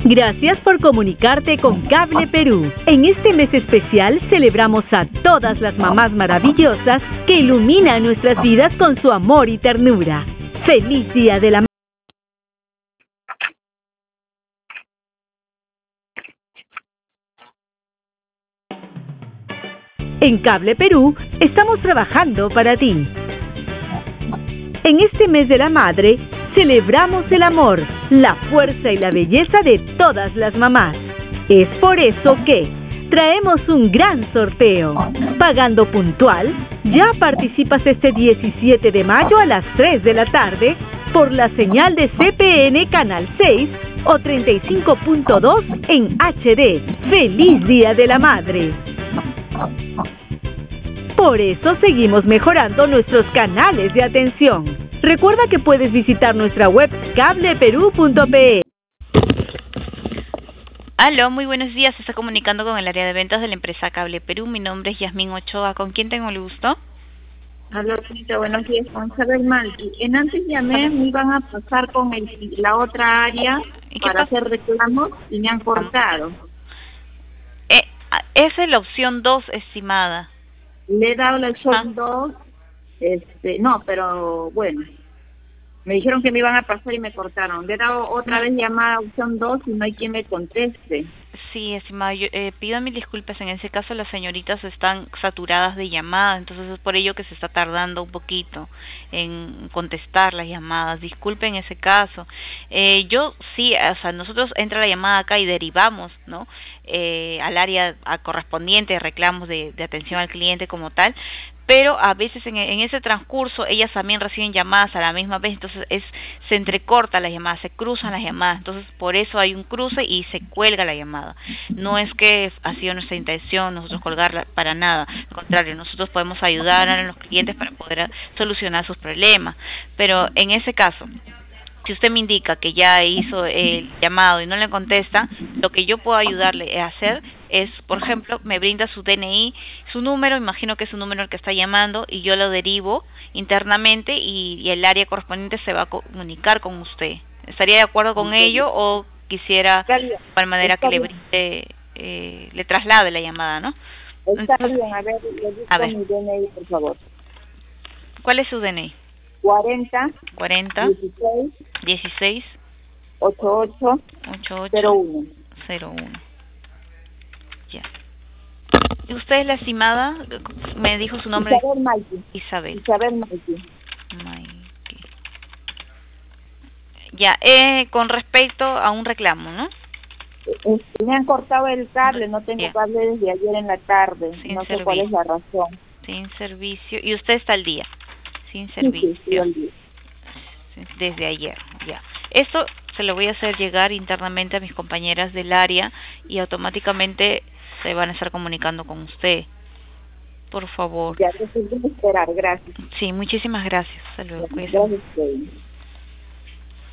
Gracias por comunicarte con Cable Perú. En este mes especial celebramos a todas las mamás maravillosas que iluminan nuestras vidas con su amor y ternura. ¡Feliz Día de la Madre! En Cable Perú estamos trabajando para ti. En este mes de la madre, celebramos el amor, la fuerza y la belleza de todas las mamás. Es por eso que traemos un gran sorteo. Pagando puntual, ya participas este 17 de mayo a las 3 de la tarde por la señal de CPN Canal 6 o 35.2 en HD. ¡Feliz Día de la Madre! Por eso seguimos mejorando nuestros canales de atención. Recuerda que puedes visitar nuestra web cableperú.pe. Aló, muy buenos días. Se está comunicando con el área de ventas de la empresa Cable Perú. Mi nombre es Yasmín Ochoa. ¿Con quién tengo el gusto? Aló, señorita, buenos días, con Isabel Malti. En antes llamé, me iban a pasar con la otra área para hacer reclamos y me han cortado. Esa es la opción 2, estimada. Le he dado la opción 2, no, pero bueno, me dijeron que me iban a pasar y me cortaron. Le he dado otra vez llamada a opción 2 y no hay quien me conteste. Sí, estimada, yo pido mil disculpas. En ese caso las señoritas están saturadas de llamadas, entonces es por ello que se está tardando un poquito en contestar las llamadas. Disculpen ese caso. Yo sí, o sea, nosotros entra la llamada acá y derivamos, ¿no? Al área correspondiente de reclamos de atención al cliente como tal, pero a veces en ese transcurso ellas también reciben llamadas a la misma vez, entonces se entrecorta las llamadas, se cruzan las llamadas, entonces por eso hay un cruce y se cuelga la llamada. No es que ha sido nuestra intención nosotros colgarla para nada, al contrario, nosotros podemos ayudar a los clientes para poder solucionar sus problemas, pero en ese caso, si usted me indica que ya hizo el llamado y no le contesta, lo que yo puedo ayudarle a hacer es, por ejemplo, me brinda su DNI, su número, imagino que es su número el que está llamando, y yo lo derivo internamente y el área correspondiente se va a comunicar con usted. ¿Estaría de acuerdo con ello o quisiera de manera que le brinde, le traslade la llamada, no? Está bien, a ver, le busco mi DNI, por favor. ¿Cuál es su DNI? 40 16 88 01. Ya. ¿Y usted es la estimada? Me dijo su nombre. Isabel Malti. Isabel Malti. Ya, con respecto a un reclamo, ¿no? Me han cortado el cable, no tengo cable desde ayer en la tarde. No sé cuál es la razón. Sin servicio. ¿Y usted está al día? Sin servicio. Sí, al día. Desde ayer, ya. Esto se lo voy a hacer llegar internamente a mis compañeras del área y automáticamente se van a estar comunicando con usted. Por favor. Ya, te voy a esperar, gracias. Sí, muchísimas gracias. Hasta luego. Gracias.